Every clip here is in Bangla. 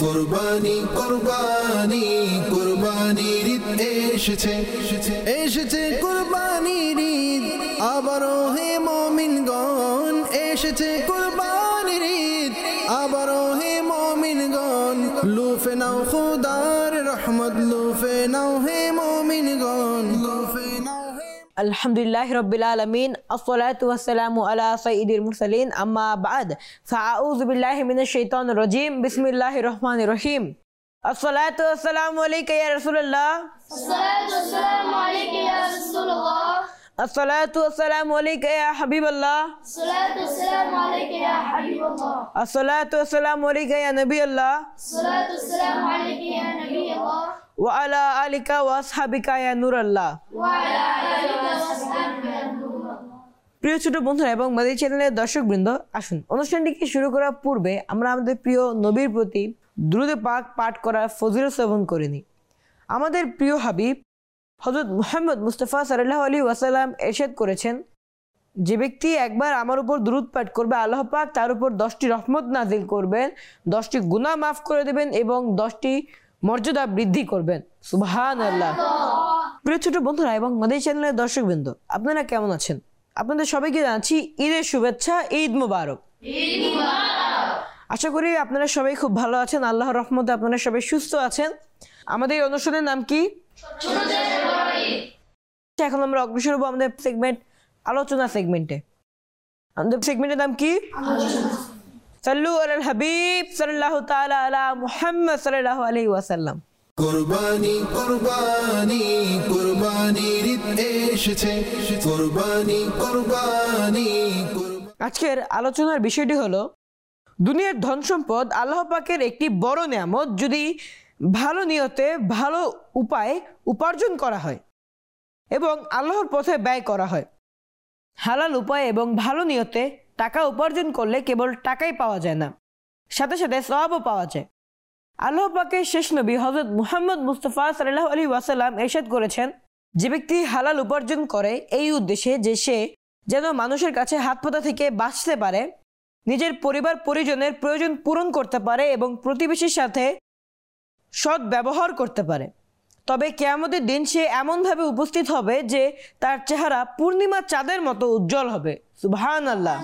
কুরবানি কুরবানি কুরবানির ঈদ এসেছে এসেছে কুরবানির ঈদ আবারো হে মুমিনগণ এসেছে কুরবানির ঈদ আবারো হে মুমিনগণ লুফে নাও খোদার রহমত লুফে নাও হে মুমিনগণ লুফে নাও আলহামদুলিল্লাহ রাব্বিল আলামিন আসসালাতু ওয়াসসালামু আলা সাইয়্যিদিল মুরসালিন আম্মা বা'দ ফাআউযু বিল্লাহি মিনাশ শাইতানির রাজীম বিসমিল্লাহির রহমানির রহিম আসসালাতু ওয়াসসালামু আলাইকা ইয়া রাসূলুল্লাহ আসসালাতু ওয়াসসালামু আলাইকা ইয়া রাসূলুল্লাহ আসসালাতু ওয়াসসালামু আলাইকা ইয়া হাবিবাল্লাহ আসসালাতু ওয়াসসালামু আলাইকা ইয়া হাবিবাল্লাহ আসসালাতু ওয়াসসালামু আলাইকা ইয়া নবিয়াল্লাহ আসসালাতু ওয়াসসালামু আলাইকা ইয়া নবিয়াল্লাহ ওয়া আলা আলিকা ওয়া আসহাবিকা ইয়া নূরাল্লাহ ওয়া আলা আলিকা ওয়া আসহাবিকা ইয়া নূরাল্লাহ। প্রিয় ছোট বন্ধুরা এবং মাদানী চ্যানেলের দর্শকবৃন্দ, আসুন অনুষ্ঠানটিকে শুরু করার পূর্বে আমরা আমাদের প্রিয় নবীর প্রতি দুরূদ পাক পাঠ করার ফজিলত শ্রবণ করে নিই। আমাদের প্রিয় হাবিব হযরত মুহাম্মদ মুস্তাফা সাল্লাল্লাহু আলাইহি ওয়াসাল্লাম ইরশাদ করেছেন, যে ব্যক্তি একবার আমার উপর দুরূদ পাঠ করবে আল্লাহ পাক তার উপর 10টি রহমত নাজিল করবেন, 10টি গুনাহ মাফ করে দেবেন এবং 10টি মর্যাদা বৃদ্ধি করবেন। সুবহানাল্লাহ। প্রিয় ছোট বন্ধুরা এবং মাদানী চ্যানেলের দর্শকবৃন্দ, আপনারা কেমন আছেন? আপনাদের সবাইকে জানাচ্ছি ঈদের শুভেচ্ছা, ঈদ মুবারক। আশা করি আপনারা সবাই খুব ভালো আছেন, আল্লাহর রহমতে আপনারা সবাই সুস্থ আছেন। আমাদের এই অনুষ্ঠানের নাম কি? এখন আমরা অগ্রসর হবো আমাদের সেগমেন্ট আলোচনা সেগমেন্টে। আমাদের সেগমেন্টের নাম কি? সাল্লু আলাল হাবিব সাল্লাল্লাহু তাআলা আলা মুহাম্মদ সাল্লাল্লাহু আলাইহি ওয়াসাল্লাম। কুরবানি কুরবানি কুরবানির ঈদ এসেছে কুরবানি কুরবানি। আজকের আলোচনার বিষয়টি হলো, দুনিয়ার ধন সম্পদ আল্লাহ পাকের একটি বড় নিয়ামত। যদি ভালো নিয়তে ভালো উপায়ে উপার্জন করা হয় এবং আল্লাহর পথে ব্যয় করা হয়, হালাল উপায়ে এবং ভালো নিয়তে টাকা উপার্জন করলে কেবল টাকাই পাওয়া যায় না, সাথে সাথে সওয়াবও পাওয়া যায়। আল্লাহ পাকের শেষ নবী হযরত মুহাম্মদ মুস্তাফা সাল্লাল্লাহু আলাইহি ওয়াসাল্লাম ইরশাদ করেছেন, যে ব্যক্তি হালাল উপার্জন করে এই উদ্দেশ্যে যে সে যেন মানুষের কাছে হাত পাতা থেকে বাঁচতে পারে, নিজের পরিবার পরিজনের প্রয়োজন পূরণ করতে পারে এবং প্রতিবেশীর সাথে সৎ ব্যবহার করতে পারে, তবে কিয়ামতের দিন সে এমনভাবে উপস্থিত হবে যে তার চেহারা পূর্ণিমা চাঁদের মতো উজ্জ্বল হবে। সুবহানাল্লাহ।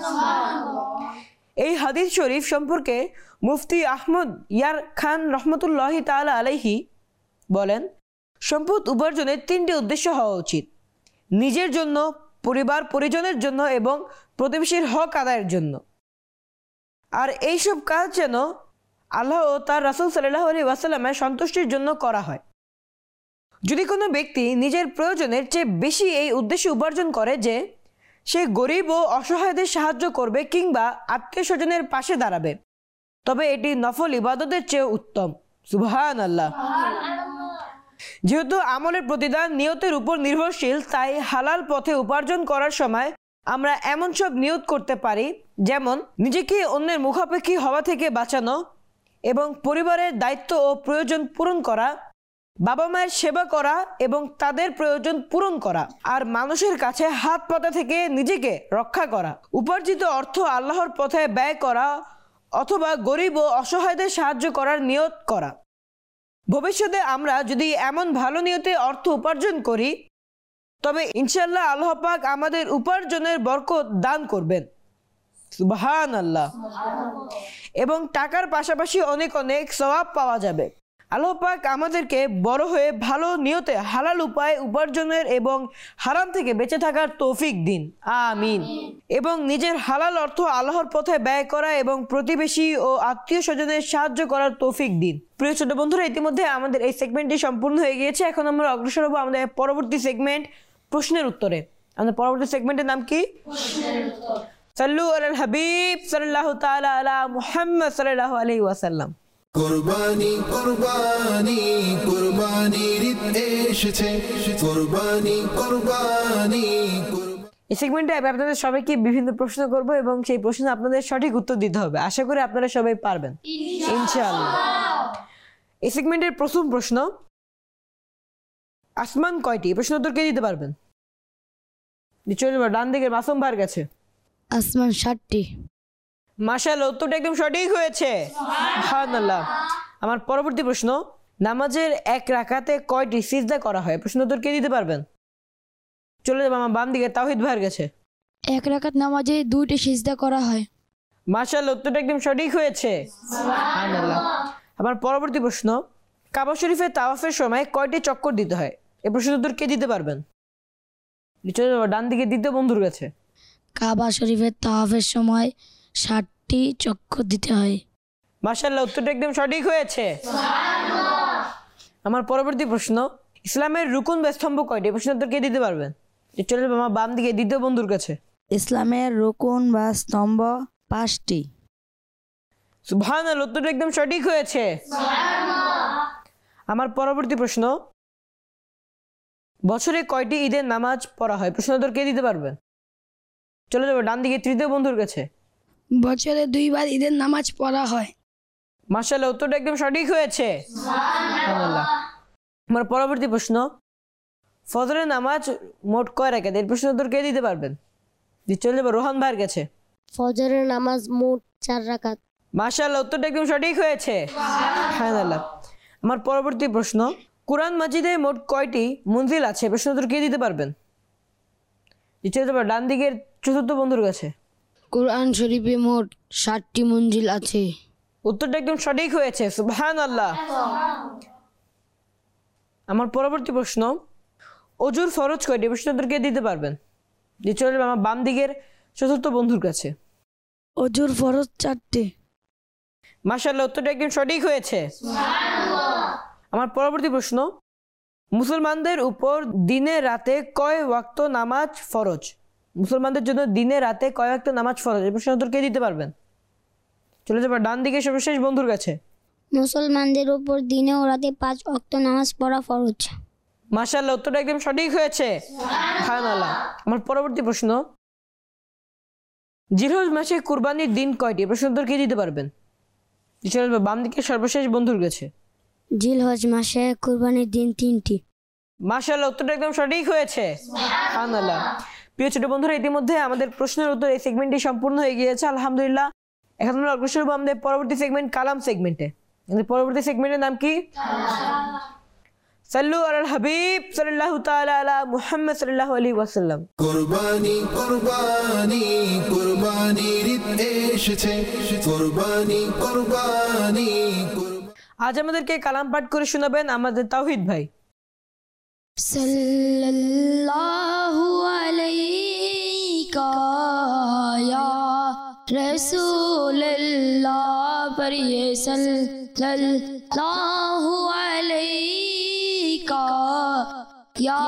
এই হাদিস শরীফ সম্পর্কে মুফতি আহমদ ইয়ার খান রহমতুল্লাহি তাআলা আলাইহি বলেন, সম্পদ উপার্জনের 3টি উদ্দেশ্য হওয়া উচিত: নিজের জন্য, পরিবার পরিজনের জন্য এবং প্রতিবেশীর হক আদায়ের জন্য। আর এইসব কাজ যেন আল্লাহ ও তার রাসূল সাল্লাল্লাহু আলাইহি ওয়াসাল্লামের সন্তুষ্টির জন্য করা হয়। যদি কোনো ব্যক্তি নিজের প্রয়োজনের চেয়ে বেশি এই উদ্দেশ্যে উপার্জন করে যে সে গরিব ও অসহায়দের সাহায্য করবে কিংবা আত্মীয় স্বজনের পাশে দাঁড়াবে, তবে এটি নফল ইবাদতের চেয়ে উত্তম। সুবহানাল্লাহ। যেহেতু আমলের প্রতিদান নিয়তের উপর নির্ভরশীল, তাই হালাল পথে উপার্জন করার সময় আমরা এমন সব নিয়ত করতে পারি, যেমন নিজেকে অন্যের মুখাপেক্ষী হওয়া থেকে বাঁচানো এবং পরিবারের দায়িত্ব ও প্রয়োজন পূরণ করা, বাবা মায়ের সেবা করা এবং তাদের প্রয়োজন পূরণ করা, আর মানুষের কাছে হাত পাতা থেকে নিজেকে রক্ষা করা, উপার্জিত অর্থ আল্লাহর পথে ব্যয় করা অথবা গরিব ও অসহায়দের সাহায্য করার নিয়ত করা। ভবিষ্যতে আমরা যদি এমন ভালো নিয়তে অর্থ উপার্জন করি, তবে ইনশাআল্লাহ আল্লাহ পাক আমাদের উপার্জনের বরকত দান করবেন। সুবহানাল্লাহ। এবং টাকার পাশাপাশি অনেক অনেক সওয়াব পাওয়া যাবে। আল্লাহ পাক আমাদেরকে বড় হয়ে ভালো নিয়তে হালাল উপায়ে উপার্জনের এবং হারাম থেকে বেঁচে থাকার তৌফিক দিন, আমিন। এবং নিজের হালাল অর্থ আল্লাহর পথে ব্যয় করা এবং প্রতিবেশী ও আত্মীয় স্বজনের সাহায্য করার তৌফিক দিন। প্রিয় ছোট বন্ধুরা, ইতিমধ্যে আমাদের এই সেগমেন্টটি সম্পূর্ণ হয়ে গিয়েছে। এখন আমরা অগ্রসর হব আমাদের পরবর্তী সেগমেন্ট প্রশ্নের উত্তরে। আমাদের পরবর্তী সেগমেন্টের নাম কি? সাল্লু আলাল হাবিব সাল্লাল্লাহু তাআলা আলা মুহাম্মদ সাল্লাল্লাহু আলাইহি ওয়াসাল্লাম। কুরবানি কুরবানি কুরবানির ঈদ এসেছে কুরবানি কুরবানি। এই সেগমেন্টে আমি আপনাদের সবাইকে বিভিন্ন প্রশ্ন করব এবং সেই প্রশ্ন আপনাদের সঠিক উত্তর দিতে হবে। আশা করি আপনারা সবাই পারবেন ইনশাআল্লাহ। এই সেগমেন্টের প্রথম প্রশ্ন, আসমান কয়টি? প্রশ্ন উত্তর কে দিতে পারবেন? নিশ্চয়ই ডান দিকের মাসুম ভাইয়ের কাছে। আসমান 7টি। মাশাআল্লাহ, উত্তরটা একদম সঠিক হয়েছে। সুবহানাল্লাহ। আমার পরবর্তী প্রশ্ন, নামাজের এক রাকাতে কয়টি সিজদা করা হয়? প্রশ্ন উত্তর কে দিতে পারবেন? চলে যাবো আমার বাম দিকে, তাওহিদ ভাইয়ের কাছে। এক রাকাত নামাজে 2টি সিজদা করা হয়। মাশাআল্লাহ, উত্তরটা একদম সঠিক হয়েছে। সুবহানাল্লাহ। আমার পরবর্তী প্রশ্ন, কাবা শরীফে তাওয়াফের সময় কয়টি চক্কর দিতে হয়? এই প্রশ্নের উত্তর কে দিতে পারবেন? চলে যাবো ডান দিকে দ্বিতীয় বন্ধুর কাছে। কাবা শরীফের তাওয়াফের সময় 60টি চক্কর দিতে হয়। মাশাআল্লাহ, উত্তরটা একদম সঠিক হয়েছে। আমার পরবর্তী প্রশ্ন, ইসলামের রুকুন বা স্তম্ভ কয়টি? এই প্রশ্নের উত্তর কে দিতে পারবেন? চলে যাবো আমার বাম দিকে দ্বিতীয় বন্ধুর কাছে। ইসলামের রুকুন বা স্তম্ভ 5টি। সুবহানাল্লাহ, উত্তরটা একদম সঠিক হয়েছে। আমার পরবর্তী প্রশ্ন, বছরে কয়টি ঈদের নামাজ পড়া হয়? প্রশ্ন উত্তর কে দিতে পারবেন? চলে যাবো ডান দিকে তৃতীয় বন্ধুর কাছে। বছরে 2বার ঈদের নামাজ পড়া হয়। মাশাআল্লাহ, উত্তরটা একদম সঠিক হয়েছে। সুবহানাল্লাহ। আমার পরবর্তী প্রশ্ন, ফজরের নামাজ মোট কয় রাকাত? এর প্রশ্ন উত্তর কে দিতে পারবেন? চলে যাবো রোহান ভাইয়ের কাছে। ফজরের নামাজ মোট 4 রাকাত। মাশাআল্লাহ, উত্তরটা একদম সঠিক হয়েছে। সুবহানাল্লাহ। আমার পরবর্তী প্রশ্ন, কুরআন মাজিদে মোট কয়টি মঞ্জিল আছে? প্রশ্ন উত্তর কে দিতে পারবেন? চলে যাবো ডান দিকের চতুর্থ বন্ধুর কাছে। কোরআন শরীফে মোট 60টি মঞ্জিল আছে। উত্তরটা একদম সঠিক হয়েছে। সুবহানাল্লাহ। আমার পরবর্তী প্রশ্ন, অজুর ফরজ কয়টি? প্রশ্ন উত্তর কে দিতে পারবেন? চলে যাবো আমার বাম দিকের চতুর্থ বন্ধুর কাছে। অজুর ফরজ 4টি। মাশাআল্লাহ, উত্তরটা একদম সঠিক হয়েছে। আমার পরবর্তী প্রশ্ন, মুসলমানদের উপর দিনে রাতে কয় ওয়াক্ত নামাজ ফরজ? মুসলমানদের জন্য দিনে রাতে কয় ওয়াক্ত নামাজ ফরজ? এই প্রশ্নের উত্তর কে দিতে পারবেন? চলে যাবো ডান দিকে সর্বশেষ বন্ধুর কাছে। মুসলমানদের উপর দিনে ও রাতে 5 ওয়াক্ত নামাজ পড়া ফরজ। মাশাআল্লাহ, উত্তরটা একদম সঠিক হয়েছে। সুবহানাল্লাহ। আমার পরবর্তী প্রশ্ন, জিলহজ মাসে কুরবানির দিন কয়টি? প্রশ্ন উত্তর কে দিতে পারবেন? চলে যাবো বাম দিকে সর্বশেষ বন্ধুর কাছে। জিলহজ মাসে কুরবানির দিন 3টি। মাশাআল্লাহ, উত্তরটা একদম সঠিক হয়েছে। সুবহানাল্লাহ। প্রিয় ছোট বন্ধুরা, ইতিমধ্যে আমাদের প্রশ্নের উত্তর এই সেগমেন্টটি সম্পূর্ণ হয়ে গিয়েছে আলহামদুলিল্লাহ। এখন আমরা অগ্রসর হবো আমাদের পরবর্তী সেগমেন্ট কালাম সেগমেন্টে। আমাদের পরবর্তী সেগমেন্টের নাম কি? সাল্লু আলাল হাবিব সাল্লাল্লাহু তাআলা আলা মুহাম্মদ সাল্লাল্লাহু আলাইহি ওয়াসাল্লাম। কুরবানি কুরবানি কুরবানির ঈদ এসেছে, কুরবানি কুরবানি আজ আমাদেরকে কালাম পাঠ করে শোনাবেন আমাদের তাওহিদ ভাই। সাল্লাল্লাহু আলাইকা ইয়া রাসূলুল্লাহ, পড়িয়ে সাল্লাল্লাহু আলাইকা ইয়া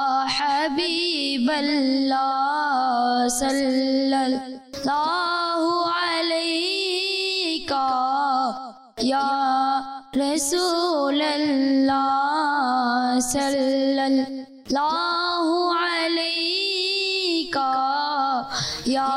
হাবিবাল্লাহ, সাল্লাল্লাহু আলাইকা ইয়া রাসূলুল্লাহ, সাল্লাল্লাহু আলাইকা ইয়া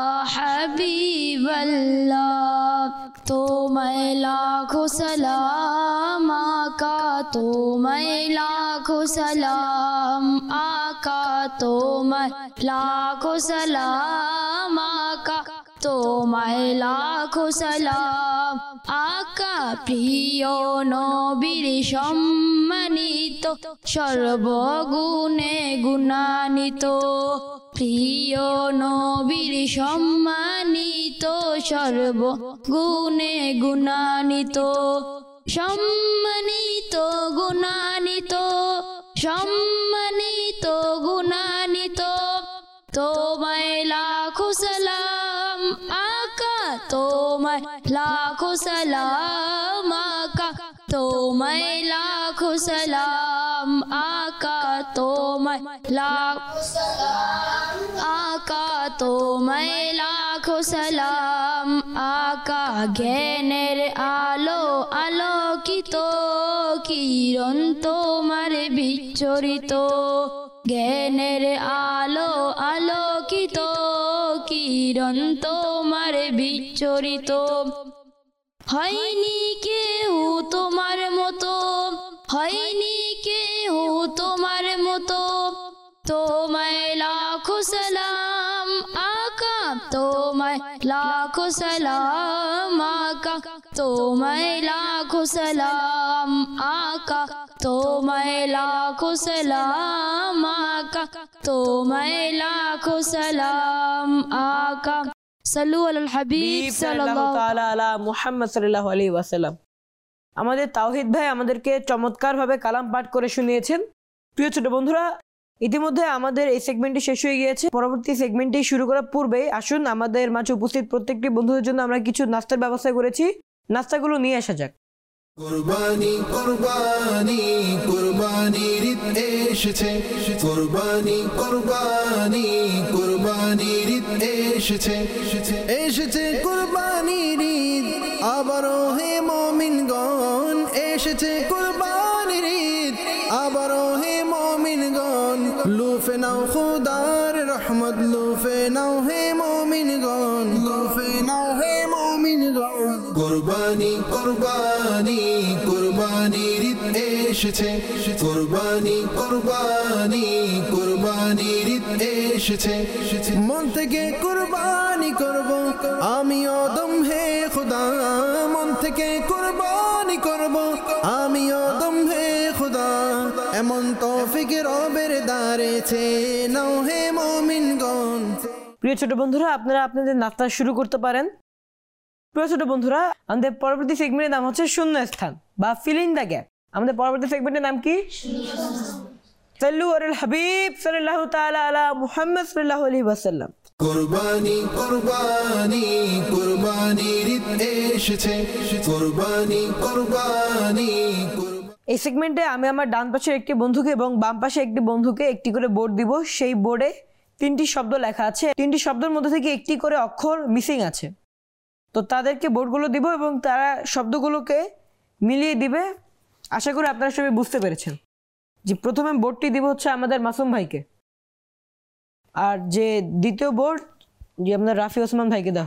হাবিবাল্লাহ। তোমায় লাখো সালাম আকা, তোমায় লাখো সালাম আকা, তোমায় লাখো সালাম আকা, তোমায় লাখো সালাম আকা। প্রিয় নবীর সম্মানিত, সর্বগুণে গুণান্বিত, প্রিয় নবীর সম্মানিত, সর্বগুণে গুণান্বিত, সম্মানিত গুণান্বিত, সম্মানিত গুণান্বিত। তোমায় লাখো সালাম আকা, তোমায় লাখো সালাম আকা, তোমায় লাখো সালাম আকা, তোমায় লাখো সালাম আকা, তোমায় লাখো সালাম আকা। জ্ঞানের আলো আলোকিত কিরণ তোমার বিচ্ছরিত, জ্ঞানের আলো আলোকিত কিরণ তোমার বিচ্ছরিত। হয়নি কেউ তোমার মতো, হয়নি কেউ তোমার মতো, তোমায় লাখো সালাম আকা, তোমায় লাখো সালাম আকা, তোমায় লাখো সালাম আকা, তোমায় লাখো সালাম আকা, তোমায় লাখো সালাম আকা। সাল্লু আলাল হাবিব সাল্লাল্লাহু তাআলা আলা মুহাম্মদ সাল্লাল্লাহু আলাইহি ওয়াসাল্লাম। আমাদের তাওহীদ ভাই আমাদেরকে চমৎকারভাবে কালাম পাঠ করে শুনিয়েছেন। প্রিয় ছোট বন্ধুরা, ইতিমধ্যে আমাদের এই সেগমেন্টটি শেষ হয়ে গিয়েছে। পরবর্তী সেগমেন্টটি শুরু করার পূর্বে আসুন আমাদের মাঝে উপস্থিত প্রত্যেকটি বন্ধুদের জন্য আমরা কিছু নাস্তার ব্যবস্থা করেছি, নাস্তাগুলো নিয়ে আসা যাক। কুরবানি কুরবানি কুরবানির ঈদ এসেছে, কুরবানি কুরবানি কুরবানির ঈদ এসেছে, এসেছে কুরবানির ঈদ আবারো হে মুমিনগণ, এসেছে কুরবানির ঈদ আবারো হে মুমিনগণ, লুফে নাও খোদার রহমত, লুফে নাও হে মুমিনগণ, লুফে নাও হে মুমিনগণ। কুরবানি কুরবানি কুরবানির ঈদ এসেছে, কুরবানি কুরবানি কুরবানির ঈদ এসেছে, মন থেকে কুরবানি করব আমি অদম হে খোদা, মন থেকে কুরবানি করব আমি অদম হে খোদা, এমন তৌফিক রবের দারেছে নাও হে মুমিনগণ। প্রিয় ছোট বন্ধুরা, আপনারা আপনাদের নাস্তা শুরু করতে পারেন। প্রিয় ছোট বন্ধুরা, আমাদের পরবর্তী সেগমেন্টের নাম হচ্ছে শূন্য স্থান বা ফিল ইন দ্য গ্যাপ। আমাদের পরবর্তী সেগমেন্টের নাম কি? সাল্লু আলাল হাবিব সাল্লাল্লাহু তাআলা আলা মুহাম্মদ সাল্লাল্লাহু আলাইহি ওয়াসাল্লাম। কুরবানি কুরবানি কুরবানির ঈদ এসেছে, কুরবানি কুরবানি। এই সেগমেন্টে আমি আমার ডান পাশের একটি বন্ধুকে এবং বাম পাশে একটি বন্ধুকে একটি করে বোর্ড দিব। সেই বোর্ডে 3টি শব্দ লেখা আছে, 3টি শব্দের মধ্যে থেকে একটি করে অক্ষর মিসিং আছে। তো তাদেরকে বোর্ডগুলো দিব এবং তারা শব্দগুলোকে মিলিয়ে দিবে। আশা করি আপনারা সবাই বুঝতে পেরেছেন। যে প্রথমে বোর্ডটি দিব হচ্ছে আমাদের মাসুম ভাইকে, আর যে দ্বিতীয় বোর্ড যে আমাদের রাফি ওসমান ভাইকে দাও।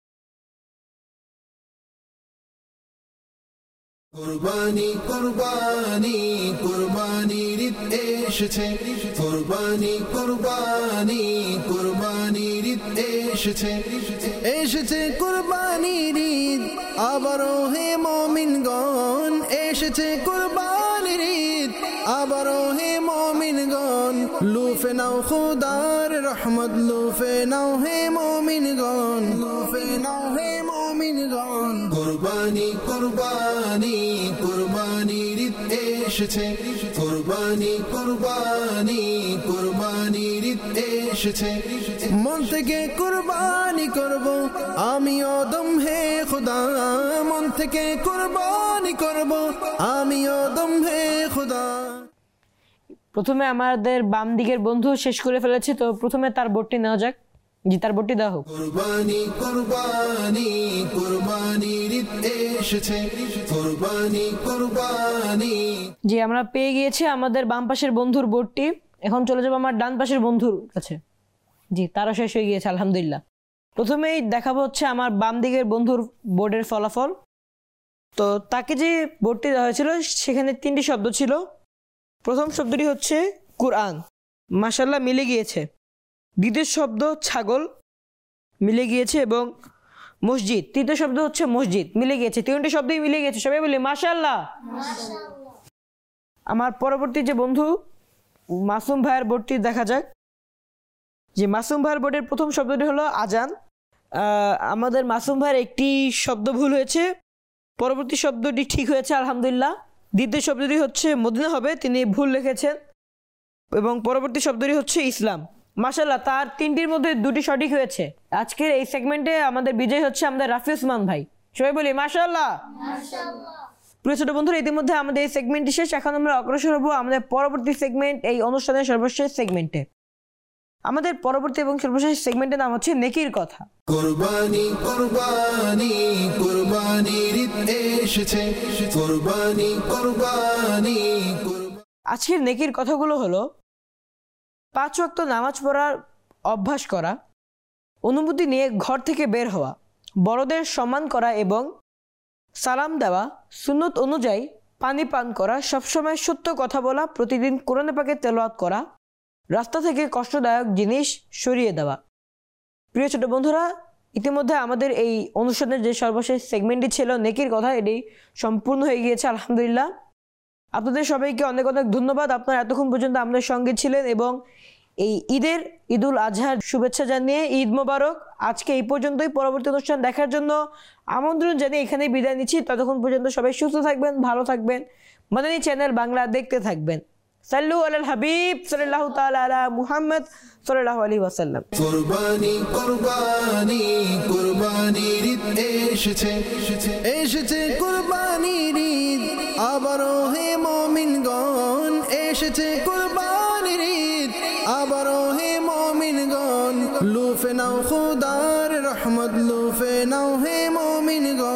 কুরবানি কুরবানি কুরবানির ঈদ এসেছে, কুরবানি কুরবানি কুরবানির ঈদ এসেছে, এসেছে কুরবানির ঈদ আবারো হে মুমিনগণ, এসেছে কুরবানির ঈদ আবারো হে মুমিনগণ, লুফে নাও খোদার রহমত, লুফে নাও হে মুমিনগণ, লুফে নাও হে মুমিনগণ। কুরবানি কুরবানি কুরবানির ঈদ এসেছে, কুরবানি কুরবানি কুরবানির ঈদ এসেছে, মন থেকে কুরবানি করব আমি অদম হে খোদা, মন থেকে কুরবানি করব আমি অদম হে খোদা। প্রথমে আমাদের বাম দিকের বন্ধু শেষ করে ফেলেছে, তো প্রথমে তার বোর্ডটি নেওয়া যাক। জি, তার বোর্ডটি দেওয়া হোক। কুরবানি কুরবানি কুরবানির ঈদ এসেছে, কুরবানি কুরবানি। জি, আমরা পেয়ে গিয়েছি আমাদের বাম পাশের বন্ধুর বোর্ডটি। এখন চলে যাবো আমার ডান পাশের বন্ধুর কাছে। জি, তারও শেষ হয়ে গিয়েছে আলহামদুলিল্লাহ। প্রথমেই দেখাবো হচ্ছে আমার বাম দিকের বন্ধুর বোর্ডের ফলাফল। তো তাকে যে বোর্ডটি দেওয়া হয়েছিল সেখানে 3টি শব্দ ছিল। প্রথম শব্দটি হচ্ছে কুরআন, মাশাআল্লাহ মিলে গিয়েছে। দ্বিতীয় শব্দ ছাগল, মিলে গিয়েছে। এবং মসজিদ, তৃতীয় শব্দ হচ্ছে মসজিদ, মিলে গিয়েছে। 3টি শব্দই মিলে গিয়েছে। সবাই বলি মাশাআল্লাহ। আমার পরবর্তী যে বন্ধু মাসুম ভাইয়ের বোর্ডটি দেখা যাক। যে মাসুম ভাইয়ের বোর্ডের প্রথম শব্দটি হলো আজান। আমাদের মাসুম ভাইয়ের একটি শব্দ ভুল হয়েছে, পরবর্তী শব্দটি ঠিক হয়েছে আলহামদুলিল্লাহ। দ্বিতীয় শব্দটি হচ্ছে মদিনা হবে, তিনি ভুল লিখেছেন। এবং পরবর্তী শব্দটি হচ্ছে ইসলাম। মাশাআল্লাহ, তার 3টির মধ্যে 2টি সঠিক হয়েছে। আজকের এই সেগমেন্টে আমাদের বিজয় হচ্ছে আমাদের রাফি ওসমান ভাই। সবাই বলি মাশাআল্লাহ। প্রিয় ছোট বন্ধুরা, ইতিমধ্যে আমাদের এই সেগমেন্টটি শেষ। এখন আমরা অগ্রসর হব আমাদের পরবর্তী সেগমেন্ট, এই অনুষ্ঠানের সর্বশেষ সেগমেন্টে। আমাদের পরবর্তী এবং সর্বশেষ সেগমেন্টের নাম হচ্ছে নেকির কথা। কুরবানি কুরবানি কুরবানির ঈদ এসেছে, কুরবানি কুরবানি। আজকের নেকির কথাগুলো হলো 5 ওয়াক্ত নামাজ পড়ার অভ্যাস করা, অনুমতি নিয়ে ঘর থেকে বের হওয়া, বড়দের সম্মান করা এবং সালাম দেওয়া, সুন্নত অনুযায়ী পানি পান করা, সবসময় সত্য কথা বলা, প্রতিদিন কোরআন পাকের তেলাওয়াত করা, রাস্তা থেকে কষ্টদায়ক জিনিস সরিয়ে দেওয়া। প্রিয় ছোট বন্ধুরা, ইতিমধ্যে আমাদের এই অনুষ্ঠানের যে সর্বশেষ সেগমেন্টটি ছিল নেকির কথা, এটি সম্পূর্ণ হয়ে গিয়েছে আলহামদুলিল্লাহ। আপনাদের সবাইকে অনেক অনেক ধন্যবাদ, আপনারা এতক্ষণ পর্যন্ত আমাদের সঙ্গে ছিলেন এবং এই ঈদুল আজহার শুভেচ্ছা জানিয়ে ঈদ মোবারক। আজকে এই পর্যন্তই, পরবর্তী অনুষ্ঠান দেখার জন্য আমন্ত্রণ জানিয়ে এখানেই বিদায় নিচ্ছি। ততক্ষণ পর্যন্ত সবাই সুস্থ থাকবেন, ভালো থাকবেন, মাদানী চ্যানেল বাংলা দেখতে থাকবেন। সাল্লু আলাল হাবিব সাল্লাল্লাহু তাআলা আলা মুহাম্মদ সাল্লাল্লাহু আলাইহি ওয়াসাল্লাম। কুরবানি কুরবানি কুরবানির ঈদ এসেছে, এসেছে কুরবানির ঈদ আবারও হে মুমিনগণ, এসেছে কুরবানির ঈদ আবারও হে মুমিনগণ। লুফে নাও খুদার রহমত, লুফে নাও হে মুমিনগণ।